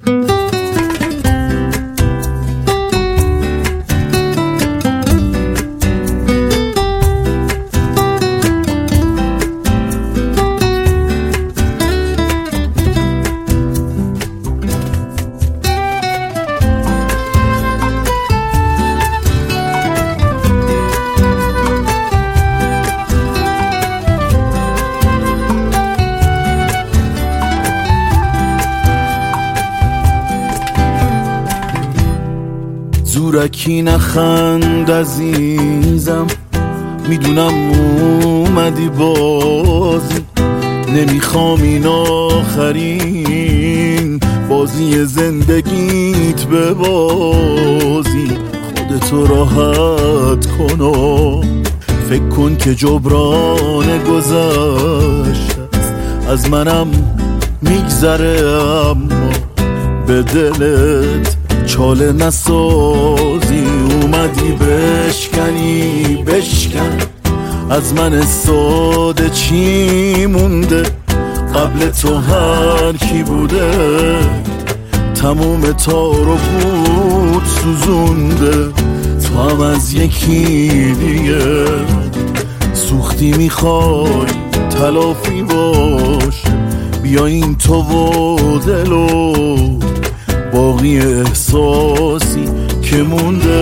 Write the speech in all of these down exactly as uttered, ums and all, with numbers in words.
زورکی نخند عزیزم، میدونم اومدی بازی، نمیخوام این آخرین بازی زندگیت ببازی. خودتو راحت کن و فکر کن که جبران گذشت از منم میگذره، اما به دلت چاله نسازی. اومدی بشکنی بشکن، از من ساده چی مونده؟ قبل تو هر کی بوده تموم تار و پود سوزونده. تو هم از یکی دیگه سوختی، میخوای تلافی باش. بیا این تو و دل و باقی احساسی که مونده.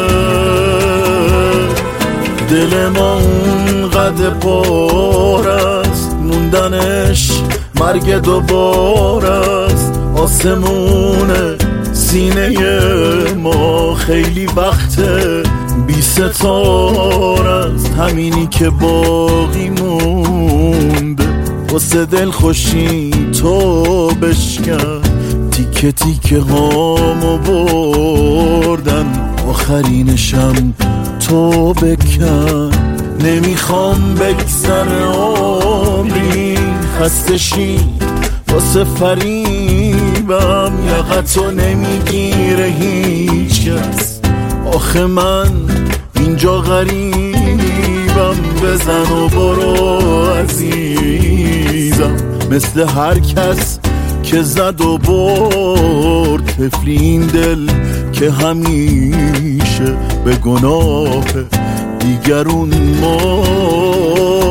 دل ما اونقدر پار است، موندنش مرگ دوبار است. آسمون سینه ما خیلی وقت بی ستار است. همینی که باقی مونده واسه دل خوشی تو بشکن. تیکه تیکه هامو بردن، آخرینشم تو بکن. نمیخوام بگذره عمری خسته شی واسه فریبم. یقتو نمیگیره هیچ کس، آخه من اینجا غریبم. بزن و برو عزیزم، مثل هر کس که زد و برد. طفلی این دل که همیشه به گناه دیگرون مرد.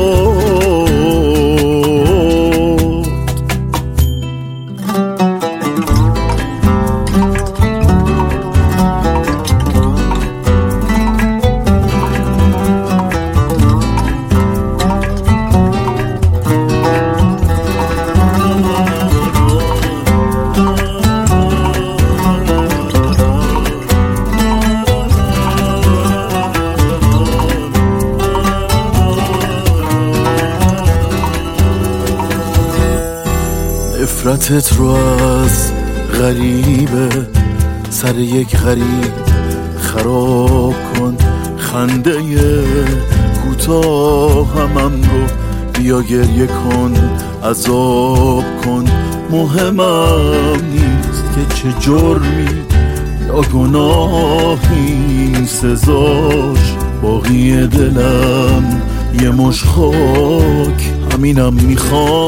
نفرتت رو از غریبه سر یک غریب خراب کن. خنده کوتاه همم رو بیا گریه کن، عذاب کن. مهمم نیست که چه جرمی یا گناهی سزاش. باقی دلم یه مش خاک، همینم میخوام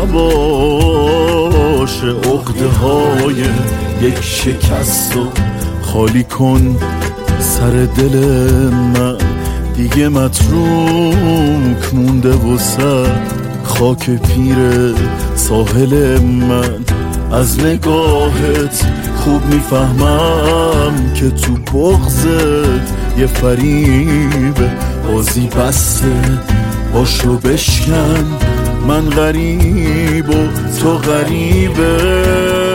نباشه. عقده های یک شکست و خالی کن سر دل من. دیگه متروک مونده وسط خاک پیر ساحل من. از نگاهت خوب میفهمم که تو بغضت یه فریبه. بازی بسته باشو بشکن، من غریب و تو غریبه.